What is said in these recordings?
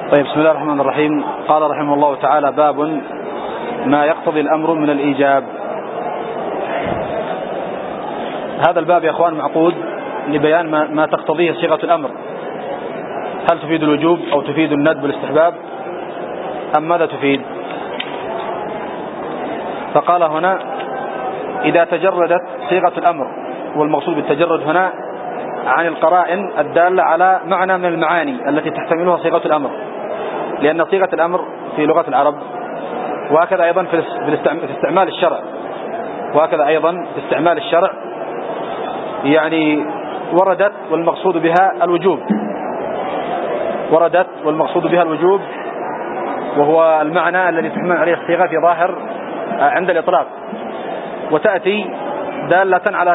طيب، بسم الله الرحمن الرحيم. قال رحمه الله تعالى: باب ما يقتضي الأمر من الإيجاب. هذا الباب يا أخوان معقود لبيان ما تقتضيه صيغة الأمر، هل تفيد الوجوب أو تفيد الندب والاستحباب أم ماذا تفيد؟ فقال هنا: إذا تجردت صيغة الأمر، والمقصود بالتجرد هنا عن القرائن الدالة على معنى من المعاني التي تحتملها صيغة الأمر، لأن صيغة الأمر في لغة العرب وهكذا أيضا في استعمال الشرع، يعني وردت والمقصود بها الوجوب، وهو المعنى الذي تحمل عليه الصيغة في ظاهر عند الإطلاق، وتأتي دالة على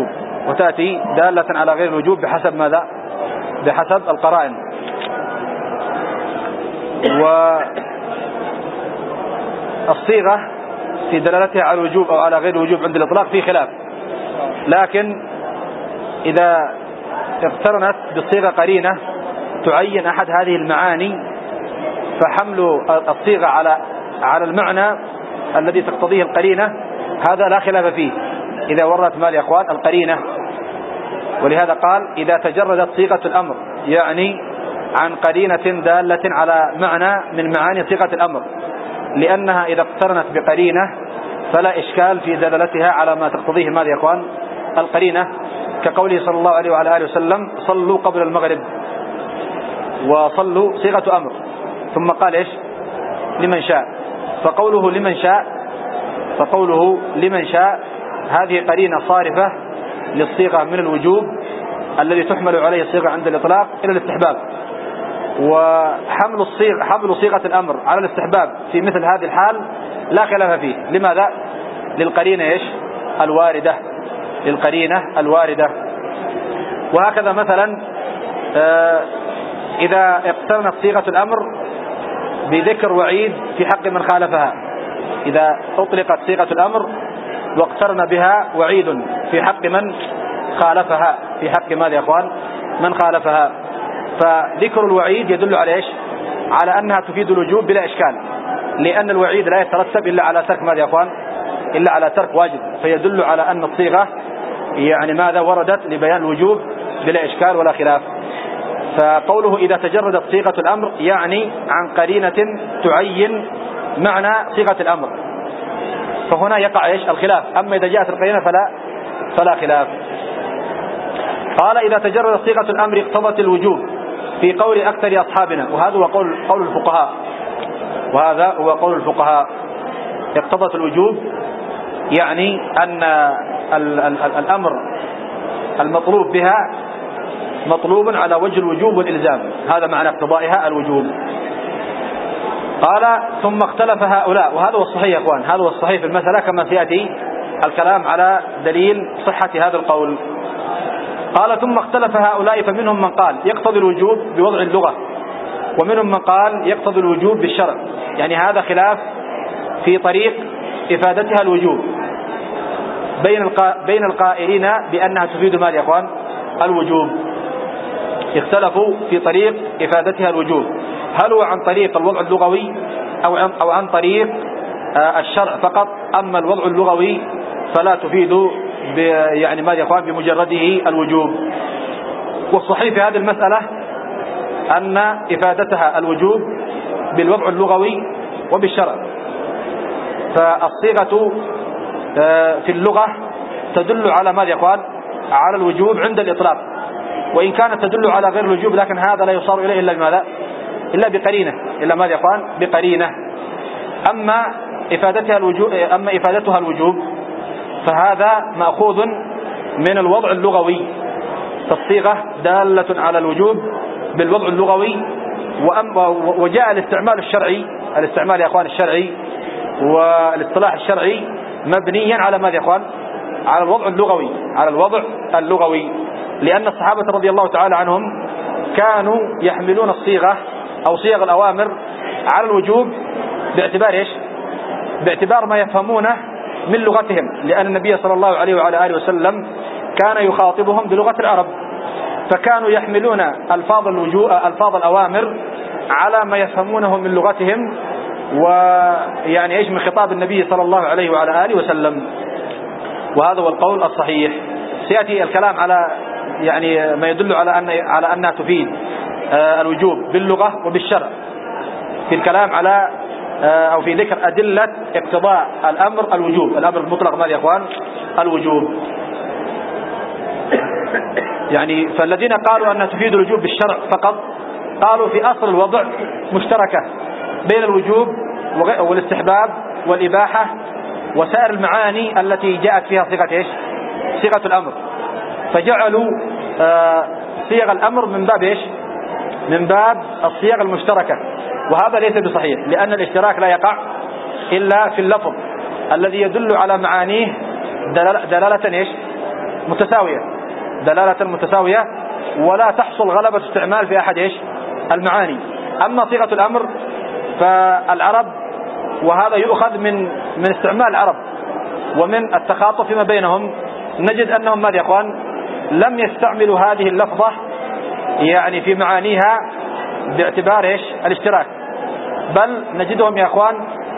غير الوجوب بحسب ماذا؟ بحسب القرائن. والصيغة في دلالتها على الوجوب أو على غير الوجوب عند الإطلاق في خلاف، لكن إذا اقترنت بالصيغة قرينة تعين أحد هذه المعاني، فحمل الصيغة على المعنى الذي تقتضيه القرينة هذا لا خلاف فيه إذا وردت مال يا أخوان القرينة. ولهذا قال: إذا تجردت صيغة الأمر، يعني عن قرينة دالة على معنى من معاني صيغة الأمر، لأنها إذا اقترنت بقرينة فلا إشكال في دلالتها على ما تقتضيه مال يا أخوان القرينة، كقوله صلى الله عليه وعلى آله وسلم: صلوا قبل المغرب. وصلوا صيغة أمر، ثم قال إيش؟ لمن شاء. فقوله لمن شاء هذه قرينة صارفة للصيغة من الوجوب الذي تحمل عليه الصيغة عند الإطلاق إلى الاستحباب. وحمل صيغة الأمر على الاستحباب في مثل هذه الحال لا خلاف فيه. لماذا؟ للقرينة إيش؟ الواردة. وهكذا مثلا إذا اقترنت صيغة الأمر بذكر وعيد في حق من خالفها، إذا أطلقت صيغة الأمر واقترن بها وعيد في حق من خالفها، في حق ماذا يا أخوان؟ من خالفها. فذكر الوعيد يدل على إيش؟ على أنها تفيد الوجوب بلا إشكال، لأن الوعيد لا يترتب إلا على ترك ماذا يا أخوان؟ إلا على ترك واجب، فيدل على أن الصيغة يعني ماذا؟ وردت لبيان الوجوب بلا إشكال ولا خلاف. فقوله إذا تجردت صيغة الأمر يعني عن قرينة تعين معنى صيغة الأمر، فهنا يقع إيش؟ الخلاف. أما إذا جاءت القرينة فلا خلاف. قال: إذا تجردت صيغة الأمر اقتضت الوجوب في قول أكثر أصحابنا، وهذا هو قول الفقهاء. اقتضت الوجوب يعني أن الأمر المطلوب بها مطلوب على وجه الوجوب والإلزام، هذا معنى اقتضائها الوجوب. قال: ثم اختلف هؤلاء، وهذا هو الصحيح يا أخوان، هذا هو الصحيح في المسألة كما سيأتي الكلام على دليل صحة هذا القول. قال: ثم اختلف هؤلاء فمنهم من قال يقتضي الوجوب بوضع اللغة، ومنهم من قال يقتضي الوجوب بالشرع. يعني هذا خلاف في طريق إفادتها الوجوب بين القائلين بأنها تفيد مال يا أخوان الوجوب. اختلفوا في طريق إفادتها الوجوب، هل هو عن طريق الوضع اللغوي أو عن طريق الشرع فقط. أما الوضع اللغوي فلا تفيد يعني ماذا يا أخوان بمجرده الوجوب. والصحيح في هذه المسألة أن إفادتها الوجوب بالوضع اللغوي وبالشرع. فالصيغة في اللغة تدل على ماذا يا أخوان؟ على الوجوب عند الإطلاق، وإن كانت تدل على غير الوجوب، لكن هذا لا يصار إليه إلا بماذا؟ إلا بقرينة، إلا ماذا يا أخوان؟ بقرينة. أما إفادتها الوجوب فهذا مأخوذ من الوضع اللغوي، فالصيغة دالة على الوجوب بالوضع اللغوي. وجاء الاستعمال يا أخوان الشرعي والاصطلاح الشرعي مبنيا على ماذا يا أخوان؟ على الوضع اللغوي، لأن الصحابة رضي الله تعالى عنهم كانوا يحملون الصيغة أو صيغ الأوامر على الوجوب باعتبار إيش؟ باعتبار ما يفهمونه من لغتهم، لأن النبي صلى الله عليه وعلى آله وسلم كان يخاطبهم بلغة العرب، فكانوا يحملون ألفاظ الأوامر على ما يفهمونه من لغتهم ويعني إيش من خطاب النبي صلى الله عليه وعلى آله وسلم. وهذا هو القول الصحيح. سيأتي الكلام على يعني ما يدل على أنها تفيد الوجوب باللغة وبالشرع في الكلام على أو في ذكر أدلة اقتضاء الأمر الوجوب. الأمر المطلق ماذا يا أخوان؟ الوجوب. يعني فالذين قالوا أنها تفيد الوجوب بالشرع فقط قالوا في أصل الوضع مشتركة بين الوجوب والاستحباب والإباحة وسائر المعاني التي جاءت فيها صيغة إيش؟ صيغة الأمر. فجعلوا صيغ الأمر من باب إيش؟ من باب الصيغ المشتركة، وهذا ليس بصحيح، لأن الاشتراك لا يقع إلا في اللفظ الذي يدل على معانيه دلالة إيش؟ متساوية، دلالة متساوية، ولا تحصل غلبة استعمال في أحد إيش؟ المعاني. أما صيغة الأمر فالعرب، وهذا يؤخذ من استعمال العرب ومن التخاطب فيما بينهم، نجد أنهم ماذا يا أخوان؟ لم يستعملوا هذه اللفظة يعني في معانيها باعتبار إيش؟ الاشتراك، بل نجدهم يا أخوان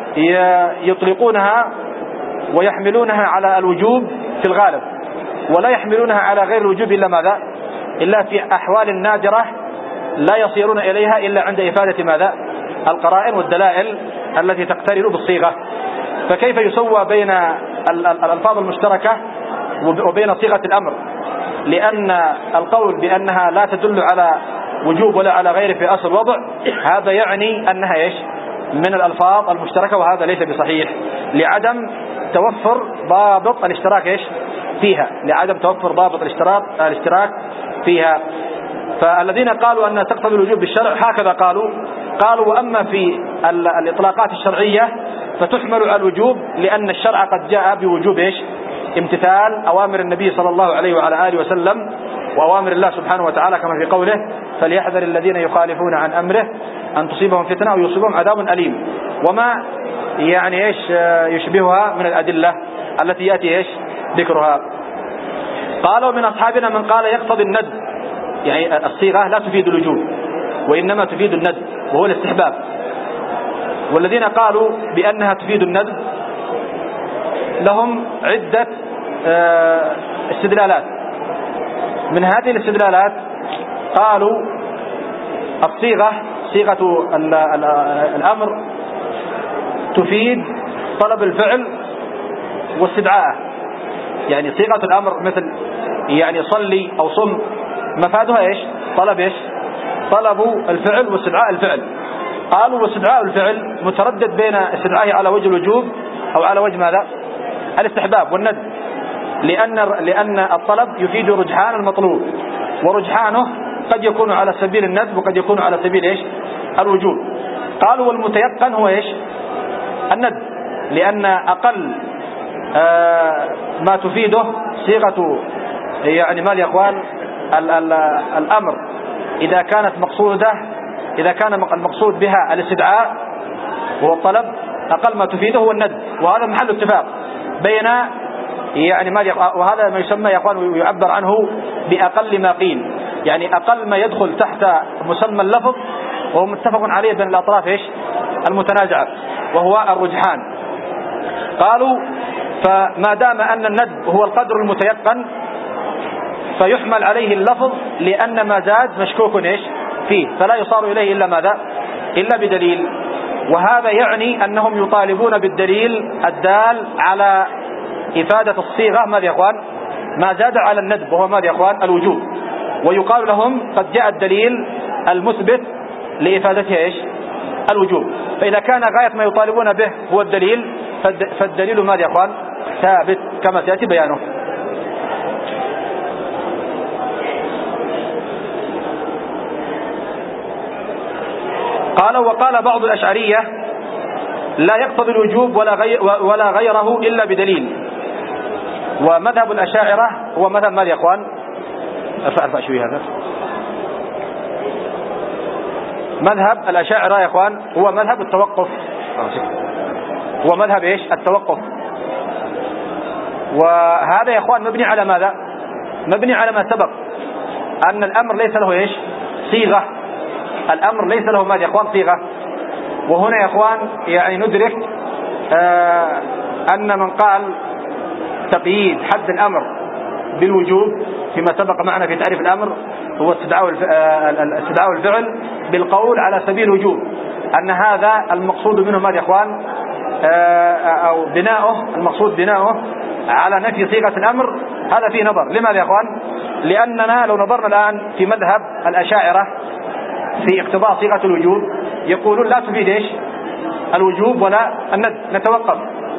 يطلقونها ويحملونها على الوجوب في الغالب، ولا يحملونها على غير الوجوب إلا ماذا؟ إلا في أحوال نادرة لا يصيرون إليها إلا عند إفادة ماذا؟ القرائن والدلائل التي تقترن بالصيغة. فكيف يسوى بين الألفاظ المشتركة وبين صيغة الأمر؟ لأن القول بأنها لا تدل على وجوب ولا على غيره في أصل الوضع، هذا يعني أنها إيش؟ من الألفاظ المشتركة، وهذا ليس بصحيح لعدم توفر ضابط الاشتراك إيش؟ فيها، لعدم توفر ضابط الاشتراك فيها. فالذين قالوا أنها تقتضي الوجوب بالشرع هكذا قالوا وأما في الإطلاقات الشرعية فتحمل على الوجوب، لأن الشرع قد جاء بوجوب إيش؟ امتثال أوامر النبي صلى الله عليه وعلى آله وسلم وأوامر الله سبحانه وتعالى، كما في قوله فليحذر الذين يخالفون عن أمره أن تصيبهم فتنة أو يصيبهم عذاب أليم، وما يعني إيش يشبهها من الأدلة التي يأتي إيش ذكرها. قالوا من أصحابنا من قال يقتضي الند، يعني الصيغة لا تفيد الوجوب وإنما تفيد الند وهو الاستحباب. والذين قالوا بأنها تفيد الند لهم عدة استدلالات. من هذه الاستدلالات قالوا صيغة الأمر تفيد طلب الفعل واستدعاءه. يعني صيغة الأمر مثل يعني صلي أو صم، مفادها إيش؟ طلب إيش؟ طلب الفعل واستدعاء الفعل. قالوا واستدعاء الفعل متردد بين استدعائه على وجه الوجوب أو على وجه ماذا؟ الاستحباب والند، لأن الطلب يفيد رجحان المطلوب، ورجحانه قد يكون على سبيل الند وقد يكون على سبيل إيش؟ الوجوب. قالوا والمتيقن هو إيش؟ الند، لأن أقل ما تفيده صيغة يعني ماذا يا أخوان؟ الأمر إذا كان المقصود بها الاستدعاء وهو الطلب، أقل ما تفيده هو الند، وهذا محل اتفاق بين يعني وهذا ما يسمى يا أخوان ويعبر عنه بأقل ما قيل، يعني أقل ما يدخل تحت مسمى اللفظ وهو متفق عليه بين الأطراف إيش؟ المتنازعة، وهو الرجحان. قالوا فما دام أن الند هو القدر المتيقن فيحمل عليه اللفظ، لأن ما زاد مشكوك إيش؟ فيه، فلا يصار إليه إلا ماذا؟ إلا بدليل. وهذا يعني أنهم يطالبون بالدليل الدال على إفادة الصيغة ماذا يا أخوان؟ ما زاد على الندب، وهو ماذا يا أخوان؟ الوجوب. ويقال لهم قد جاء الدليل المثبت لإفادتها إيش؟ الوجوب. فإذا كان غاية ما يطالبون به هو الدليل، فالدليل ماذا يا أخوان؟ ثابت كما سيأتي بيانه. وقال بعض الأشعرية لا يقتضي الوجوب ولا غيره إلا بدليل. ومذهب الأشاعرة هو مذهب ماذا يا أخوان؟ أرفع شوي هذا. مذهب الأشاعرة يا أخوان هو مذهب التوقف، هو مذهب إيش؟ التوقف. وهذا يا أخوان مبني على ماذا؟ مبني على ما سبق، أن الأمر ليس له إيش؟ صيغة، الأمر ليس له ماذا يا إخوان صيغة. وهنا يا إخوان يعني ندرك أن من قال تقييد حد الأمر بالوجوب فيما سبق معنا في تعريف الأمر هو استدعاء الفعل بالقول على سبيل الوجوب، أن هذا المقصود منه ماذا يا إخوان أو المقصود بناؤه على نفي صيغة الأمر. هذا فيه نظر. لماذا يا إخوان؟ لأننا لو نظرنا الآن في مذهب الأشاعرة في اقتضاء صيغة الوجوب يقولون لا تفيد إيش الوجوب ولا الند، نتوقف.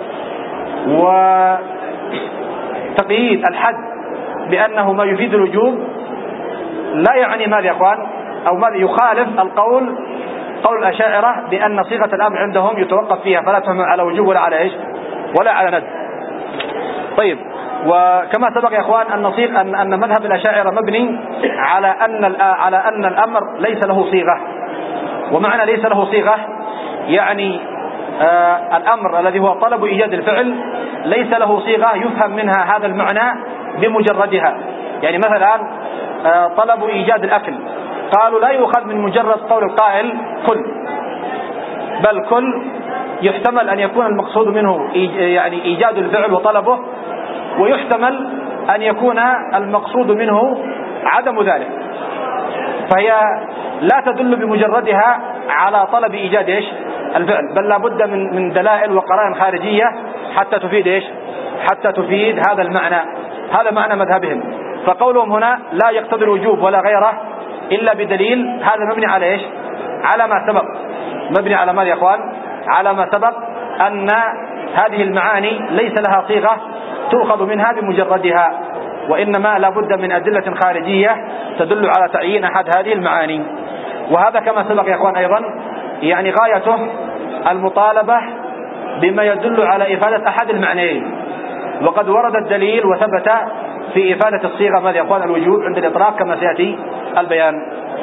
وتقييد الحد بأنه ما يفيد الوجوب لا يعني ماذا يا إخوان أو ماذا يخالف قول الأشاعرة بأن صيغة الأمر عندهم يتوقف فيها فلا تحمل على وجوب ولا على إيش ولا على ند. طيب، وكما سبق يا إخوان أن مذهب الأشاعرة مبني على أن الأمر ليس له صيغة. ومعنى ليس له صيغة يعني الأمر الذي هو طلب إيجاد الفعل ليس له صيغة يفهم منها هذا المعنى بمجردها. يعني مثلا طلب إيجاد الأكل، قالوا لا يؤخذ من مجرد قول القائل كل، بل كل يحتمل أن يكون المقصود منه يعني إيجاد الفعل وطلبه، ويحتمل أن يكون المقصود منه عدم ذلك. فهي لا تدل بمجردها على طلب إيجاد إيش الفعل، بل لا بد من دلائل وقرائن خارجية حتى تفيد إيش حتى تفيد هذا المعنى. هذا معنى مذهبهم. فقولهم هنا لا يقتضي الوجوب ولا غيره إلا بدليل، هذا مبني على إيش على ما سبق، مبني على ما يا إخوان على ما سبق أن هذه المعاني ليس لها صيغة تؤخذ منها بمجردها، وإنما لا بد من أدلة خارجية تدل على تعيين أحد هذه المعاني. وهذا كما سبق يا إخوان أيضا يعني غايته المطالبة بما يدل على إفادة أحد المعنيين، وقد ورد الدليل وثبت في إفادة الصيغة ماذا يا إخوان الوجوب عند الإطلاق كما سيأتي البيان.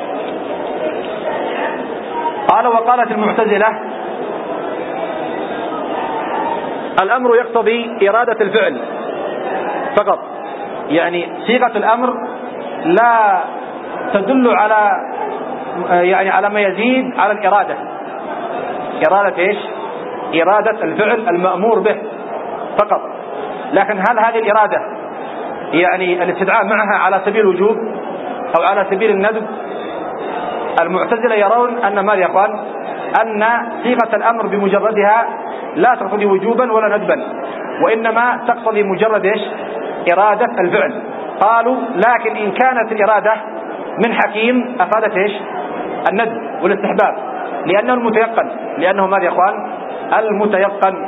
قال وقالت المعتزلة الأمر يقتضي إرادة الفعل فقط، يعني صيغة الأمر لا تدل على ما يزيد على الإرادة. إرادة إيش؟ إرادة الفعل المأمور به فقط. لكن هل هذه الإرادة يعني الاستدعاء معها على سبيل الوجوب أو على سبيل الندب؟ المعتزلة يرون أن ما يا إخوان أن صيغة الأمر بمجردها لا تقتضي وجوبا ولا ندبا، وإنما تقتضي مجرد إيش إرادة الفعل. قالوا لكن إن كانت الإرادة من حكيم أفادت إيش الندب والاستحباب، لأنه المتيقن، لأنه ماذا يا إخوان المتيقن.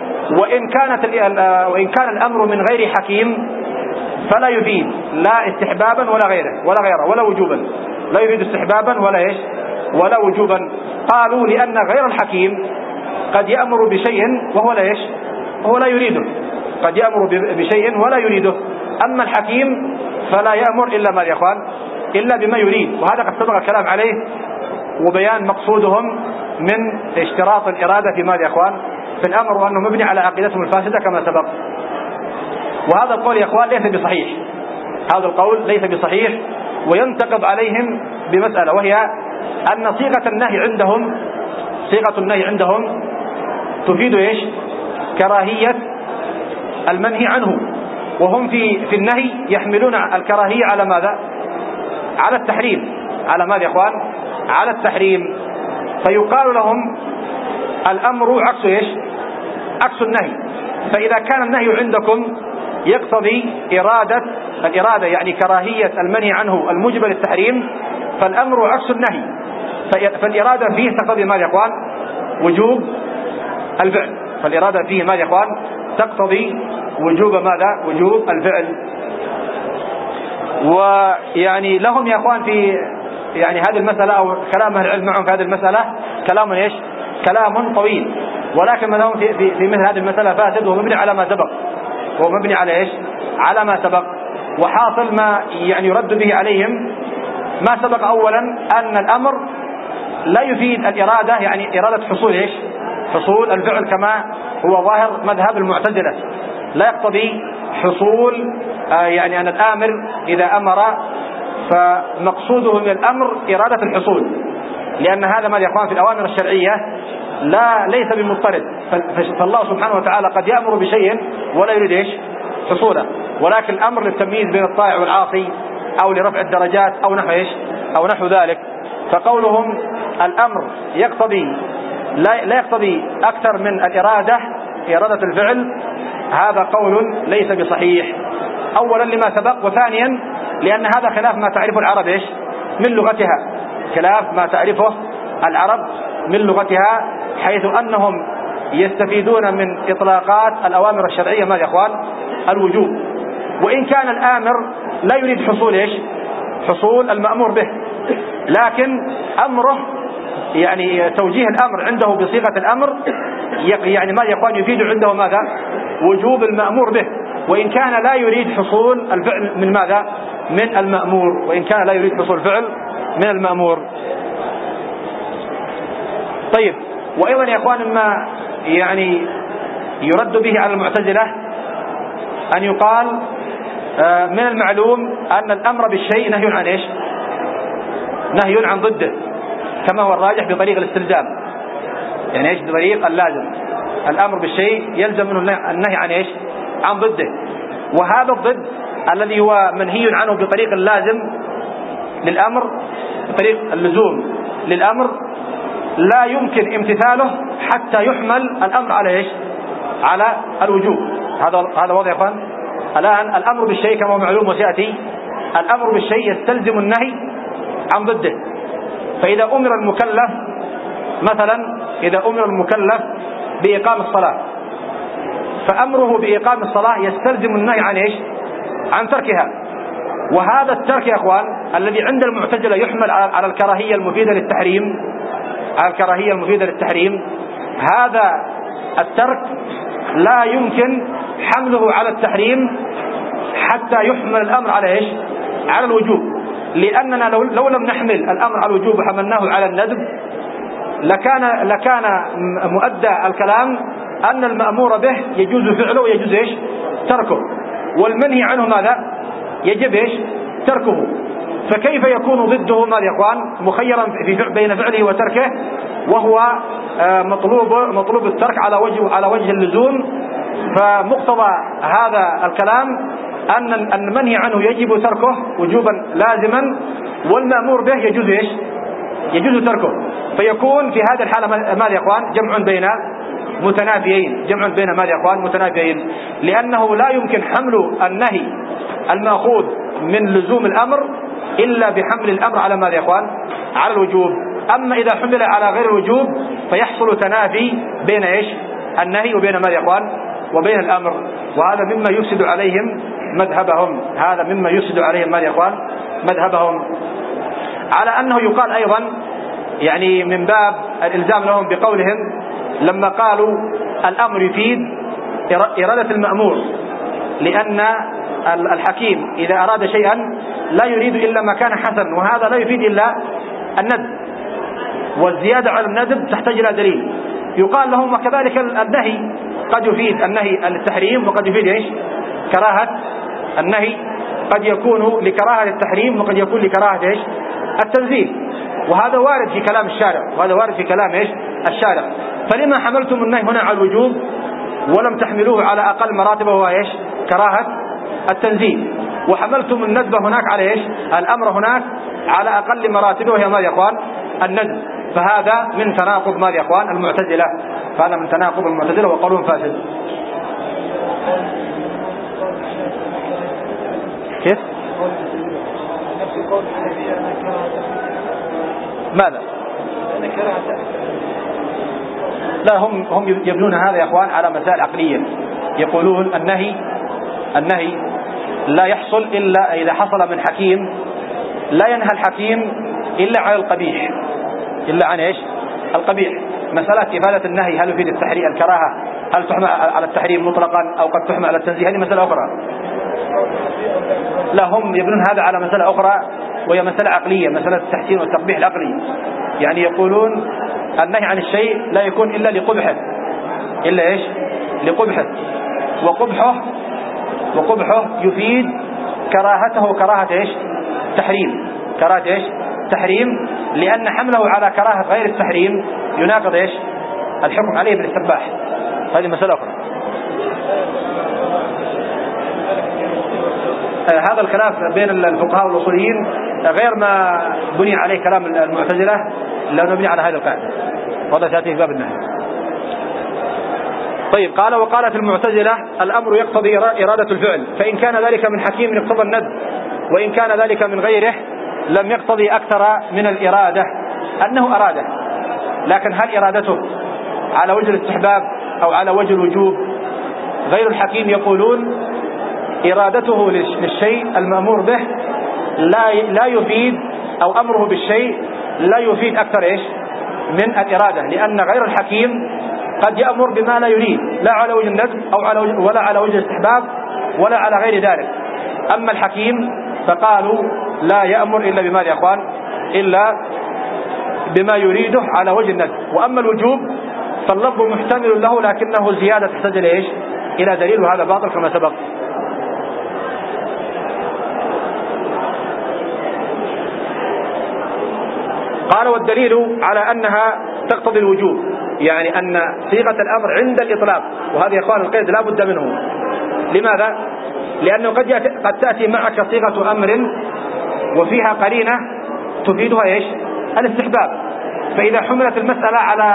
وإن كان الأمر من غير حكيم فلا يفيد لا استحبابا ولا غيره ولا وجوبا، لا يفيد استحبابا ولا إيش ولا وجوبا. قالوا لأن غير الحكيم قد يأمر بشيء وهو لا إيش هو لا يريده، قد يأمر بشيء ولا يريده. أما الحكيم فلا يأمر إلا ما يا إخوان إلا بما يريد، وهذا قد سبق الكلام عليه وبيان مقصودهم من اشتراط الإرادة في ماذا يا إخوان في الأمر، وأنه مبني على عقيدتهم الفاسدة كما سبق. وهذا القول يا إخوان ليس بصحيح، هذا القول ليس بصحيح، وينتقض عليهم بمسألة، وهي أن صيغة النهي عندهم تفيد إيش كراهية المنهي عنه، وهم في النهي يحملون الكراهية على ماذا على التحريم، على ماذا يا إخوان على التحريم. فيقال لهم الأمر عكس إيش عكس النهي. فإذا كان النهي عندكم يقتضي الإرادة يعني كراهية المنهي عنه الموجب للتحريم، فالأمر عكس النهي، فالإرادة فيه تقتضي ماذا يا إخوان وجوب الفعل، فالإرادة فيه ماذا يا إخوان تقتضي وجوب ماذا وجوب الفعل. ويعني لهم يا إخوان في يعني هذه المسألة أو كلام أهل العلم معهم في هذه المسألة كلام إيش كلام طويل، ولكن ما لهم في مثل هذه المسألة فاسد ومبني على ما سبق، ومبني على إيش على ما سبق. وحاصل ما يعني يرد به عليهم ما سبق أولا أن الأمر لا يفيد الإرادة، يعني إرادة حصول إيش حصول الفعل كما هو ظاهر مذهب المعتزلة، لا يقتضي حصول يعني أن الآمر إذا أمر فمقصوده من الأمر إرادة الحصول، لأن هذا ما يا إخوان في الأوامر الشرعية ليس بمضطرد. فالله سبحانه وتعالى قد يأمر بشيء ولا يريد إيش حصوله، ولكن الأمر للتمييز بين الطائع والعاصي أو لرفع الدرجات أو نحو إيش أو نحو ذلك. فقولهم الأمر يقتضي لا يقتضي أكثر من الإرادة، إرادة الفعل، هذا قول ليس بصحيح، أولا لما سبق، وثانيا لأن هذا خلاف ما تعرفه العرب إيش من لغتها، خلاف ما تعرفه العرب من لغتها، حيث أنهم يستفيدون من إطلاقات الأوامر الشرعية ما يا إخوان الوجوب، وإن كان الآمر لا يريد حصول إيش حصول المأمور به، لكن أمره يعني توجيه الأمر عنده بصيغة الأمر يعني ما يا إخوان يفيد عنده ماذا وجوب المأمور به، وإن كان لا يريد حصول الفعل من ماذا من المأمور، وإن كان لا يريد حصول الفعل من المأمور. طيب، وأيضا يا إخوان ما يعني يرد به على المعتزلة أن يقال من المعلوم أن الأمر بالشيء نهي عن إيش نهي عن ضده، كما هو الراجح بطريق الاستلزام، يعني إيش بطريق اللازم، الأمر بالشيء يلزم منه النهي عن إيش عن ضده، وهذا الضد الذي هو منهي عنه بطريق اللازم للأمر، بطريق اللزوم للأمر، لا يمكن امتثاله حتى يحمل الأمر على إيش على الوجوب. هذا واضح يا اخوان. الآن الأمر بالشيء كما هو معلوم وسيأتي، الأمر بالشيء يستلزم النهي عن ضده، فإذا أمر المكلف مثلا، إذا أمر المكلف بإقام الصلاة، فأمره بإقام الصلاة يستلزم النهي عن إيش عن تركها، وهذا الترك يا أخوان الذي عند المعتزلة يحمل على الكراهية المفيدة للتحريم، على الكراهية المفيدة للتحريم، هذا الترك لا يمكن حمله على التحريم حتى يحمل الأمر على إيش على الوجوب، لأننا لو لم نحمل الأمر على الوجوب وحملناه على الندب لكان مؤدى الكلام أن المأمور به يجوز فعله ويجوز إيش تركه، والمنهي عنه ماذا يجب إيش تركه، فكيف يكون ضده ماذا يا إخوان مخيرا بين فعله وتركه، وهو مطلوب الترك على وجه اللزوم. فمقتضى هذا الكلام أن المنهي عنه يجب تركه وجوبا لازما، والمأمور به يجوز إيش يجوز تركه، فيكون في هذه الحالة ماذا يا إخوان جمع بين متنافيين، جمع بين ماذا يا إخوان متنافيين، لأنه لا يمكن حمل النهي المأخوذ من لزوم الأمر إلا بحمل الأمر على ماذا يا إخوان على الوجوب، أما إذا حمل على غير الوجوب فيحصل تنافي بين إيش النهي وبين ماذا يا إخوان وبين الأمر، وهذا مما يفسد عليهم مذهبهم، هذا مما يفسد عليهم ماذا يا إخوان مذهبهم. على أنه يقال أيضا يعني من باب الإلزام لهم بقولهم لما قالوا الأمر يفيد إرادة المأمور، لأن الحكيم إذا أراد شيئا لا يريد إلا ما كان حسنا، وهذا لا يفيد إلا الندب، والزيادة على الندب تحتاج إلى دليل. يقال لهم وكذلك النهي قد يفيد النهي للتحريم وقد يفيد إيش كراهة النهي، قد يكون لكراهة التحريم وقد يكون لكراهة إيش التنزيه، وهذا وارد في كلام الشارع، وهذا وارد في كلام إيش الشارع. فلما حملتم النهي هنا على الوجوب ولم تحملوه على أقل مراتبه وهو إيش كراهة التنزيه، وحملتم الندب هناك على إيش الأمر هناك على أقل مراتبه وهي ماذا يا إخوان الندب، فهذا من تناقض ماذا يا إخوان المعتزلة، فهذا من تناقض المعتزلة وقولهم فاسد. كيف ماذا لا هم يبنون هذا يا إخوان على مسائل عقلية، يقولون النهي لا يحصل إلا إذا حصل من حكيم، لا ينهى الحكيم إلا على القبيح، إلا عن إيش القبيح. مسألة إفادة النهي هل يفيد التحريم الكراهة، هل تحمل على التحريم مطلقا أو قد تحمل على التنزيه، هذه مسألة أخرى. لا هم يبنون هذا على مسألة أخرى وهي مسألة عقلية، مسألة التحسين والتقبيح العقلي، يعني يقولون النهي عن الشيء لا يكون إلا لقبحه، إلا إيش لقبحه، وقبحه يفيد كراهته كراهة إيش تحريم، كراهة إيش التحريم، لأن حمله على كراهة غير التحريم يناقض إيش؟ الحكم عليه بالاستباح. هذه مسألة أخرى. هذا الخلاف بين الفقهاء والأصوليين غير ما بني عليه كلام المعتزلة، لأنه بني على هذه القاعدة، وهذا سيأتي في باب النهي. طيب، قال وقالت المعتزلة الأمر يقتضي إرادة الفعل، فإن كان ذلك من حكيم اقتضى الندب، وإن كان ذلك من غيره لم يقتضي أكثر من الإرادة، أنه أراده، لكن هل إرادته على وجه الاستحباب أو على وجه الوجوب؟ غير الحكيم يقولون إرادته للشيء المأمور به لا يفيد، أو أمره بالشيء لا يفيد أكثر إيش من الإرادة، لأن غير الحكيم قد يأمر بما لا يريد، لا على وجه الندب ولا على وجه الاستحباب ولا على غير ذلك. أما الحكيم فقالوا لا يأمر إلا بما يا أخوان، إلا بما يريده على وجه الندب. وأما الوجوب فاللفظ محتمل له، لكنه زيادة تحتاج إلى إلى دليل، وهذا باطل كما سبق. قال والدليل على أنها تقتضي الوجوب، يعني أن صيغة الأمر عند الإطلاق، وهذا يا أخوان القيد لا بد منه. لماذا؟ لأنه قد تأتي معك صيغة أمر وفيها قرينة تفيدها إيش؟ الاستحباب. فإذا حملت المسألة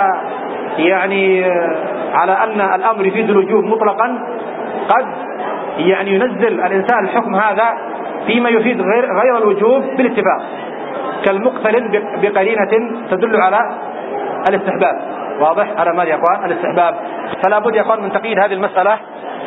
على أن الأمر يفيد الوجوب مطلقا، قد ينزل الإنسان الحكم هذا فيما يفيد غير الوجوب بالاتفاق، كالمقترن بقرينة تدل على الاستحباب. واضح؟ على ماذا يا أخوان؟ الاستحباب. فلا بد يا أخوان من تقييد هذه المسألة،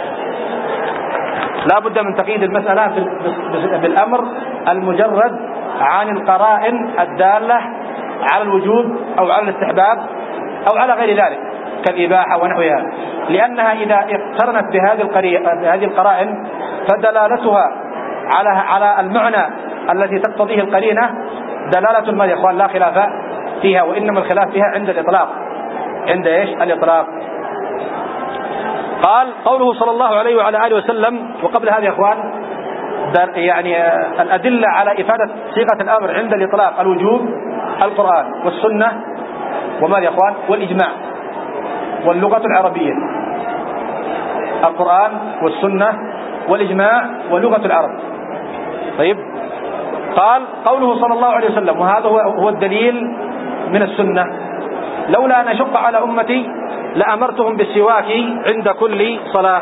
لا بد من تقييد المسألة بالأمر المجرد عن القرائن الدالة على الوجوب أو على الاستحباب أو على غير ذلك كالإباحة ونحوها، لأنها إذا اقترنت بهذه القرائن فدلالتها على المعنى التي تقتضيه القرينة دلالة ما يا إخوان لا خلاف فيها، وإنما الخلاف فيها عند الإطلاق. عند إيش؟ الإطلاق. قال قوله صلى الله عليه وعلى آله وسلم. وقبل هذا يا إخوان الأدلة على إفادة صيغة الأمر عند الإطلاق الوجوب القرآن والسنة وما يا إخوان والإجماع واللغة العربية. القرآن والسنة والإجماع ولغة العرب. طيب، قال قوله صلى الله عليه وسلم، وهذا هو الدليل من السنة: لولا أن أشق على أمتي لأمرتهم بالسواك عند كل صلاة.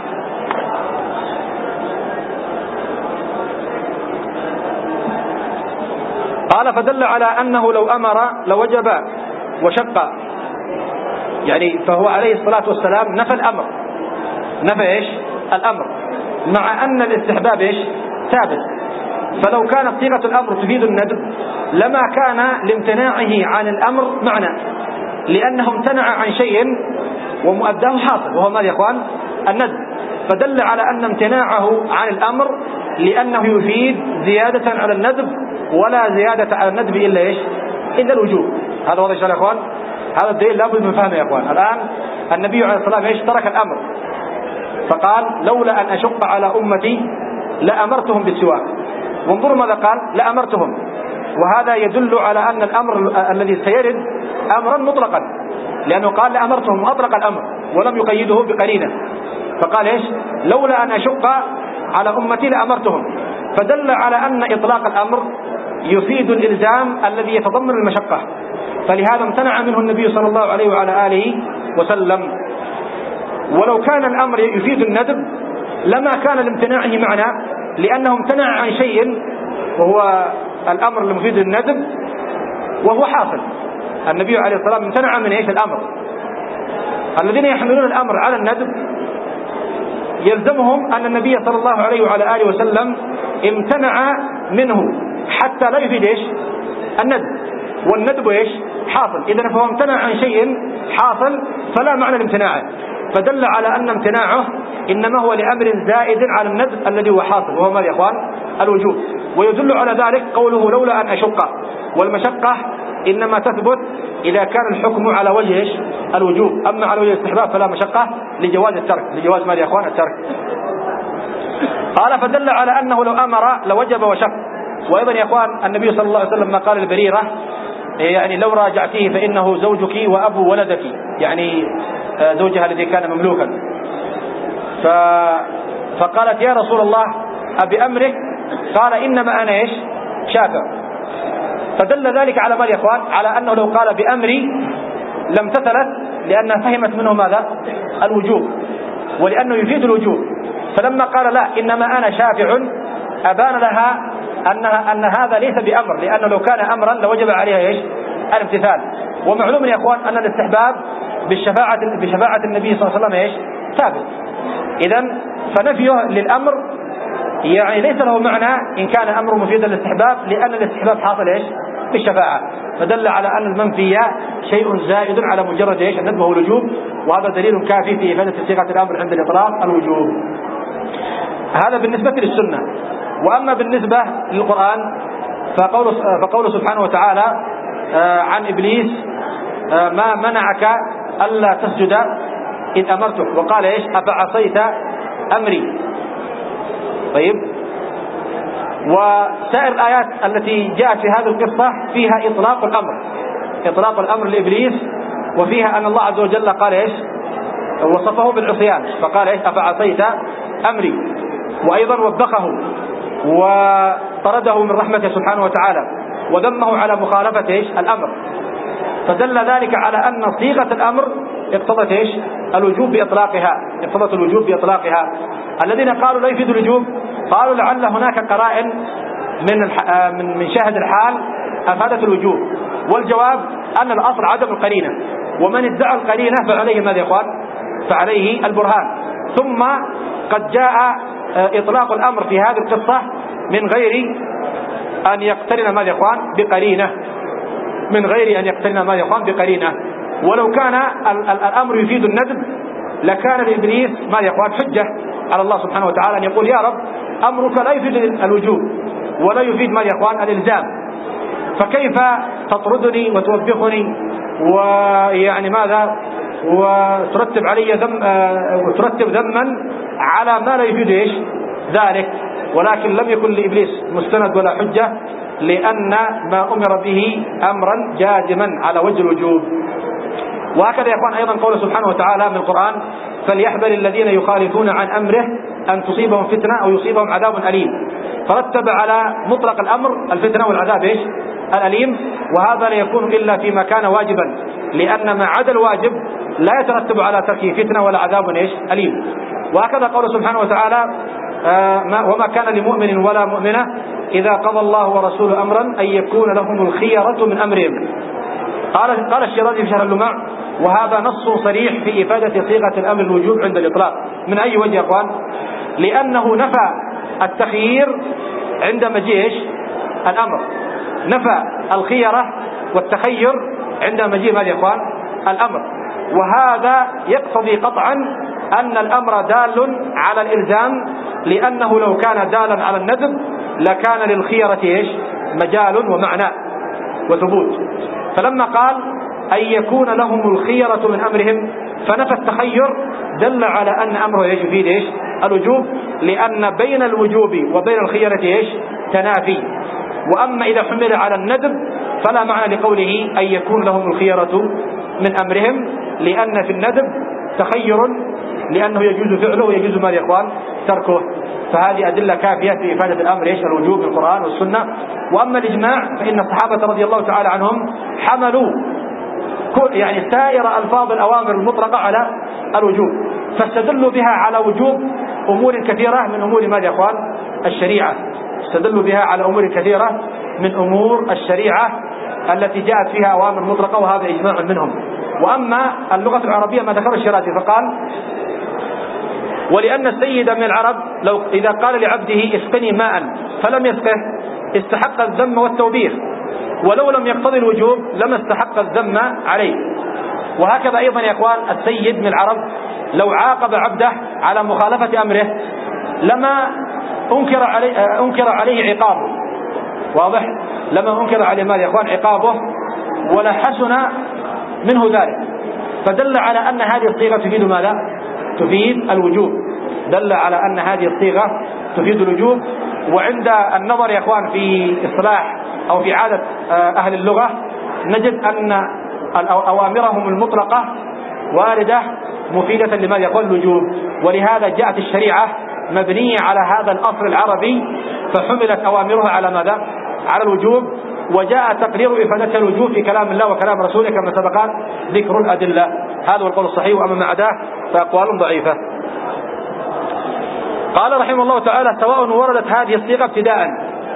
قال فدل على أنه لو أمر لوجب وشق، فهو عليه الصلاة والسلام نفى الأمر، نفى إيش؟ الأمر، مع أن الاستحباب إيش؟ ثابت. فلو كانت صيغة الأمر تفيد الندب لما كان لامتناعه عن الأمر معنى، لأنه امتنع عن شيء ومؤداه حاصل، وهو ماذا يا إخوان؟ الندب. فدل على أن امتناعه عن الأمر لأنه يفيد زيادة على الندب، ولا زيادة على الندب إلا إيش؟ إلا الوجوب. هذا واضح يا إخوان؟ هذا الدليل لابد من فهمه يا إخوان. الآن النبي عليه الصلاة والسلام إيش؟ ترك الأمر فقال لولا أن أشق على أمتي لأمرتهم بالسواك. وانظروا ماذا قال: لأمرتهم. وهذا يدل على أن الأمر الذي سيرد أمرا مطلقا، لأنه قال لأمرتهم وأطلق الأمر ولم يقيده بقرينة، فقال إيش؟ لولا أن أشق على أمتي لأمرتهم. فدل على أن إطلاق الأمر يفيد الإلزام الذي يتضمن المشقة، فلهذا امتنع منه النبي صلى الله عليه وعلى آله وسلم. ولو كان الأمر يفيد الندب لما كان لامتناعه معنى، لأنه امتنع عن شيء وهو الأمر المفيد للندب وهو حاصل. النبي عليه الصلاة والسلام امتنع من إيش؟ الأمر. الذين يحملون الأمر على الندب يلزمهم أن النبي صلى الله عليه وعلى آله وسلم امتنع منه حتى لا يفيد إيش؟ الندب، والندب إيش؟ حاصل. إذن فهو امتنع عن شيء حاصل فلا معنى لامتناعه، فدل على أن امتناعه إنما هو لأمر زائد على الندب الذي هو حاصل، وهو ماذا يا إخوان؟ الوجوب. ويدل على ذلك قوله لولا أن أشق، والمشقة إنما تثبت إذا كان الحكم على وجه إيش؟ الوجوب. أما على وجه الاستحباب فلا مشقة لجواز الترك، لجواز ماذا يا إخوان؟ الترك. قال فدل على أنه لو أمر لوجب وشق، وأيضا يا إخوان النبي صلى الله عليه وسلم ما قال البريرة يعني لو راجعتيه فإنه زوجك وأبو ولدك، يعني زوجها الذي كان مملوكا. فقالت يا رسول الله أبأمرك؟ قال إنما أنا إيش شافع. فدل ذلك على ماذا يا إخوان؟ على أنه لو قال بأمري لم تثلت، لأنها فهمت منه ماذا؟ الوجوب، ولأنه يفيد الوجوب. فلما قال لا إنما أنا شافع أبان لها أن هذا ليس بأمر، لأنه لو كان أمرا لوجب عليها إيش؟ الامتثال. ومعلوم يا إخوان أن الاستحباب بشفاعة النبي صلى الله عليه وسلم إيش؟ ثابت. إذن فنفيه للأمر يعني ليس له معنى إن كان أمر مفيدا للاستحباب، لأن الاستحباب حاصل إيش؟ بالشفاعة. فدل على أن المنفي شيء زائد على مجرد إيش؟ الندب والوجوب، وهذا دليل كافي في إفادة صيغة الأمر عند الإطلاق الوجوب. هذا بالنسبة للسنة. وأما بالنسبة للقرآن فقوله سبحانه وتعالى عن إبليس ما منعك ألا تسجد إذ أمرتك، وقال إيش؟ أفعصيت أمري. طيب، وسائر الآيات التي جاءت في هذه القصة فيها إطلاق الأمر لإبليس، وفيها أن الله عز وجل قال إيش؟ وصفه بالعصيان فقال إيش؟ أفعصيت أمري. وأيضا وبخه وطرده من رحمته سبحانه وتعالى، وذمه على مخالفة إيش؟ الأمر. فدل ذلك على أن صيغة الأمر اقتضت إيش؟ الوجوب بإطلاقها. الذين قالوا لا يفيد الوجوب قالوا لعل هناك قرائن من شاهد الحال أفادت الوجوب، والجواب أن الأصل عدم القرينة، ومن ادعى القرينة فعليه ماذا يا إخوان؟ فعليه البرهان. ثم قد جاء إطلاق الأمر في هذه القصة من غير أن يقترن ماذا يا إخوان؟ بقرينة. ولو كان الأمر يفيد الندب لكان لإبليس ماذا يا إخوان؟ حجة على الله سبحانه وتعالى أن يقول يا رب أمرك لا يفيد الوجوب ولا يفيد ماذا يا إخوان؟ الإلزام، فكيف تطردني وتوبخني ويعني ماذا وترتب علي وترتب ذما على ما لا يفيد إيش؟ ذلك. ولكن لم يكن لإبليس مستند ولا حجة، لأن ما أمر به أمرا جازما على وجه الوجوب. وهكذا يا إخوان أيضا قوله سبحانه وتعالى من القرآن فليحذر الذين يخالفون عن أمره أن تصيبهم فتنة أو يصيبهم عذاب أليم، فرتب على مطلق الأمر الفتنة والعذاب إيش؟ الأليم. وهذا لا يكون إلا فيما كان واجبا، لأن ما عدا الواجب لا يترتب على تركه فتنة ولا عذاب إيش؟ أليم. وهكذا قوله سبحانه وتعالى وما كان لمؤمن ولا مؤمنة إذا قضى الله ورسوله أمرا أن يكون لهم الخيرة من أمرهم. قال الشيرازي في شرح اللمع وهذا نص صريح في إفادة صيغة الأمر الوجوب عند الإطلاق. من أي وجه يا أخوان؟ لأنه نفى التخيير عند مجيء الأمر، نفى الخيرة والتخير عند مجيء ماذا يا أخوان؟ الأمر. وهذا يقتضي قطعا أن الأمر دال على الإلزام، لأنه لو كان دالا على الندب لكان للخيرة إيش؟ مجال ومعنى وثبوت. فلما قال أن يكون لهم الخيرة من أمرهم فنفى التخير دل على أن أمره يفيد إيش؟ الوجوب، لأن بين الوجوب وبين الخيرة إيش؟ تنافي. وأما إذا حمل على الندب فلا معنى لقوله أن يكون لهم الخيرة من أمرهم، لأن في الندب تخير، لأنه يجوز فعله ويجوز ما يا إخوان تركه. فهذه أدلة كافية في إفادة الأمر إيش؟ الوجوب من القرآن والسنة. وأما الإجماع فإن الصحابة رضي الله تعالى عنهم حملوا يعني سائر ألفاظ الأوامر المطلقة على الوجوب، فاستدلوا بها على وجوب أمور كثيرة من أمور ماذا يا إخوان؟ الشريعة. استدلوا بها على أمور كثيرة من أمور الشريعة التي جاءت فيها أوامر مطلقة، وهذا إجماع منهم. وأما اللغة العربية ما ذكر الشيرازي فقال ولأن السيد من العرب لو إذا قال لعبده اسقني ماء فلم يسقه استحق الذم والتوبيخ، ولو لم يقتضي الوجوب لما استحق الذم عليه. وهكذا أيضا يا إخوان السيد من العرب لو عاقب عبده على مخالفة أمره لما أنكر عليه عقابه، واضح؟ لما أنكر عليه ماذا يا إخوان؟ عقابه، ولا حسن منه ذلك. فدل على أن هذه الصيغة تفيد ماذا؟ تفيد الوجوب. دل على أن هذه الصيغة تفيد الوجوب، وعند النظر يا إخوان في اصطلاح أو في عادة أهل اللغة نجد أن أوامرهم المطلقة واردة مفيدة لما يقول الوجوب، ولهذا جاءت الشريعة مبنية على هذا الأصل العربي فحملت أوامرها على ماذا؟ على الوجوب، وجاء تقرير إفادتها الوجوب في كلام الله وكلام رسوله كما سبق ذكر الأدلة. هذا هو القول الصحيح، وأما ما عداه فأقوال ضعيفة. قال رحمه الله تعالى: سواء وردت هذه الصيغة ابتداء،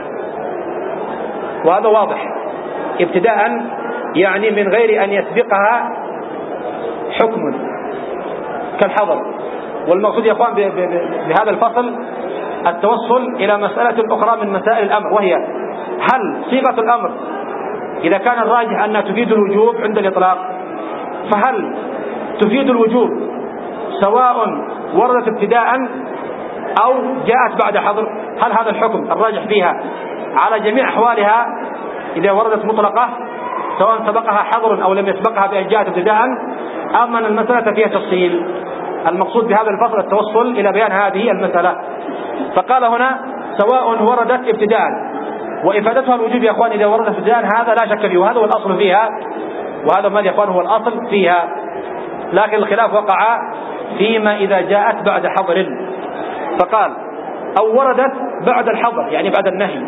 وهذا واضح، ابتداء يعني من غير أن يسبقها حكم كالحظر. والمقصود يا اخوان بهذا الفصل التوصل إلى مسألة أخرى من مسائل الأمر، وهي هل صيغة الأمر إذا كان الراجح أنها تفيد الوجوب عند الإطلاق، فهل تفيد الوجوب سواء وردت ابتداء أو جاءت بعد حظر؟ هل هذا الحكم الراجح فيها على جميع أحوالها إذا وردت مطلقة سواء سبقها حظر أو لم يسبقها بأن جاءت ابتداء، أم أن المسألة فيها تفصيل؟ المقصود بهذا الفصل التوصل إلى بيان هذه المسألة. فقال هنا: سواء وردت ابتداء، وإفادتها الوجوب يا أخوان إذا وردت ابتداء هذا لا شك فيه، وهذا هو الأصل فيها، وهذا ما يا أخوان هو الأصل فيها. لكن الخلاف وقع فيما إذا جاءت بعد حظر. فقال: أو وردت بعد الحظر يعني بعد النهي،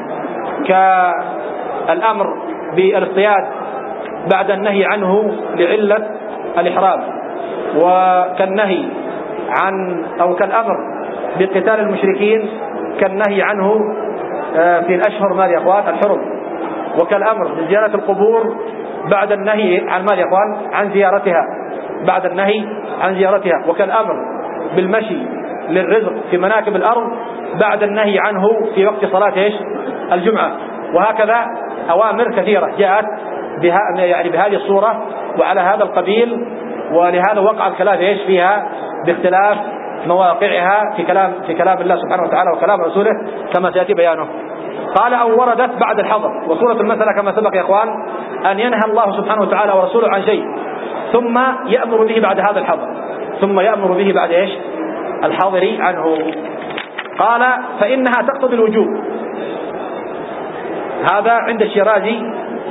كالأمر بالاصطياد بعد النهي عنه لعلة الإحرام، وكالنهي عن أو كالأمر بقتال المشركين كالنهي عنه في الأشهر مال يا أخوان الحرم، وكالأمر بزيارة القبور بعد النهي عن مال يا أخوان عن زيارتها بعد النهي عن زيارتها، وكالأمر بالمشي للرزق في مناكب الأرض بعد النهي عنه في وقت صلاة الجمعة. وهكذا أوامر كثيرة جاءت بهذه الصورة وعلى هذا القبيل، ولهذا وقع الخلاف فيها باختلاف مواقعها في كلام الله سبحانه وتعالى وكلام رسوله كما سيأتي بيانه. قال: أو وردت بعد الحظر. وصورة المسألة كما سبق يا إخوان أن ينهى الله سبحانه وتعالى ورسوله عن شيء ثم يأمر به بعد هذا الحظر، ثم يأمر به بعد الحظر عنه. قال: فإنها تقتضي الوجوب. هذا عند الشيرازي،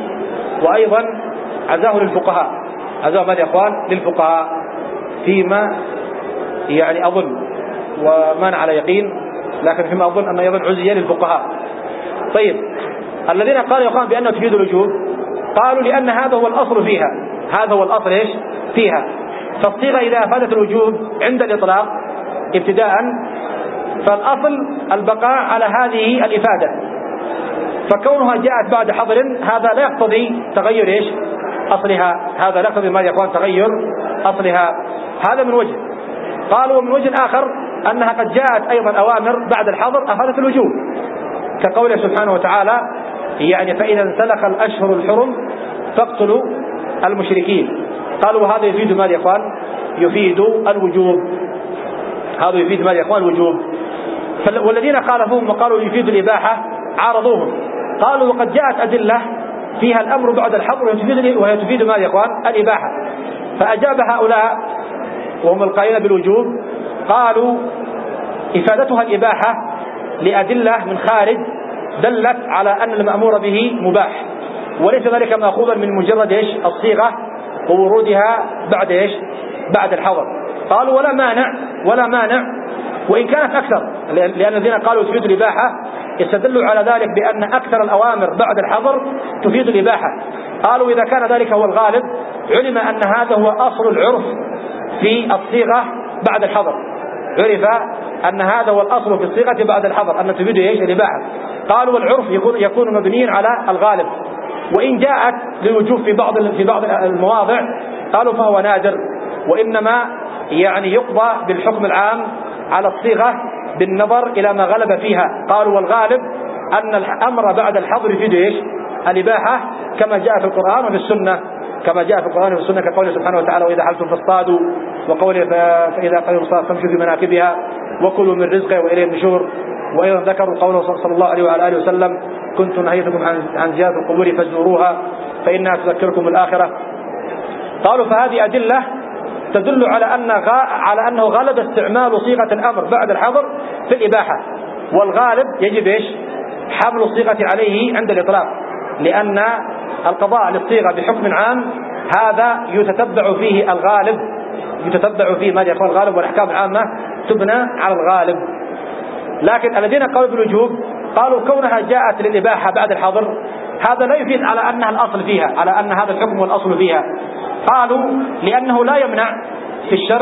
وأيضا عزاه للفقهاء، عزاه ماذا يا إخوان للفقهاء فيما يعني أظن وما أنا على يقين، لكن فيما أظن أنه أيضا عزي للفقهاء. طيب، الذين قالوا يا إخوان بأنه تفيد الوجوب قالوا لأن هذا هو الأصل فيها، هذا هو الأصل فيها. فالصيغة إذا أفادت الوجوب عند الإطلاق ابتداء فالأصل البقاء على هذه الإفادة، فكونها جاءت بعد حظر هذا لا يقتضي تغير أصلها، هذا لا يقتضي ما يكون تغير أصلها. هذا من وجه. قالوا ومن وجه آخر أنها قد جاءت أيضا أوامر بعد الحظر أفادت الوجوب، كقوله سبحانه وتعالى يعني: فإذا انسلخ الأشهر الحرم فاقتلوا المشركين. قالوا هذا يفيد ماذا يا إخوان؟ يفيد الوجوب. هذا يفيد ماذا يا إخوان؟ الوجوب. والذين خالفوهم وقالوا يفيد الإباحة عارضوهم، قالوا وقد جاءت أدلة فيها الأمر بعد الحظر وهي تفيد ماذا يا إخوان؟ الإباحة. فأجاب هؤلاء وهم القائلين بالوجوب قالوا إفادتها الإباحة لأدلة من خارج دلت على أن المأمور به مباح، وليس ذلك مأخوذا من مجرد الصيغة وورودها بعد الحظر. قالوا ولا مانع وإن كانت أكثر، لأن الذين قالوا تفيد الإباحة استدلوا على ذلك بأن أكثر الأوامر بعد الحظر تفيد الإباحة. قالوا إذا كان ذلك هو الغالب علم أن هذا هو أصل العرف في الصيغة بعد الحظر، عرف أن هذا هو الأصل في الصيغة بعد الحظر أن تفيد الإباحة. قالوا والعرف يكون مبنيا على الغالب، وإن جاءت للوجوب في بعض المواضع قالوا فهو نادر، وإنما يعني يقضى بالحكم العام على الصيغة بالنظر إلى ما غلب فيها. قالوا والغالب أن الأمر بعد الحظر يفيد الإباحة كما جاء في القرآن وفي السنة، كقوله سبحانه وتعالى: وإذا حلتم فاصطادوا، وقوله فإذا قلوا الصلاة فامشوا في مناكبها وكلوا من رزقه وإليه النشور. وأيضا ذكروا قوله صلى الله عليه وعلى آله وسلم: كنت نهيتكم عن زيارة القبور فازوروها فإنها تذكركم الآخرة. قالوا فهذه أدلة تدل على أنه غلب استعمال صيغة الأمر بعد الحظر في الإباحة، والغالب يجب إيش؟ حمل الصيغة عليه عند الإطلاق، لأن القضاء للصيغة بحكم عام هذا يتتبع فيه الغالب، يتتبع فيه ما يقول الغالب، والأحكام العامة تبنى على الغالب. لكن الذين قالوا بالوجوب قالوا كونها جاءت للإباحة بعد الحظر هذا لا يفيد على أنها الأصل فيها، على أن هذا الحكم هو الأصل فيها. قالوا لأنه لا يمنع في الشرع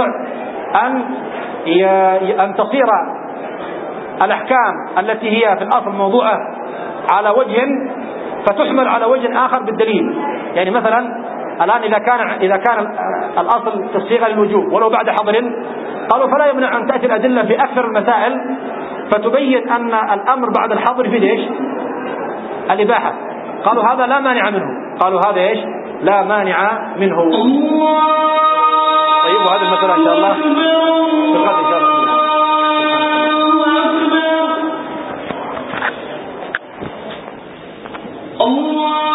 أن تصير الأحكام التي هي في الأصل موضوعة على وجه فتحمل على وجه آخر بالدليل. يعني مثلا الآن إذا كان الأصل في الصيغة للوجوب ولو بعد حظر، قالوا فلا يمنع أن تأتي الأدلة في أكثر المسائل فتبين أن الأمر بعد الحظر في إيش؟ الإباحة. قالوا هذا لا مانع منه، قالوا هذا إيش؟ لا مانع منه. طيب، وهذه المسألة إن شاء الله في الغد إن شاء الله. الله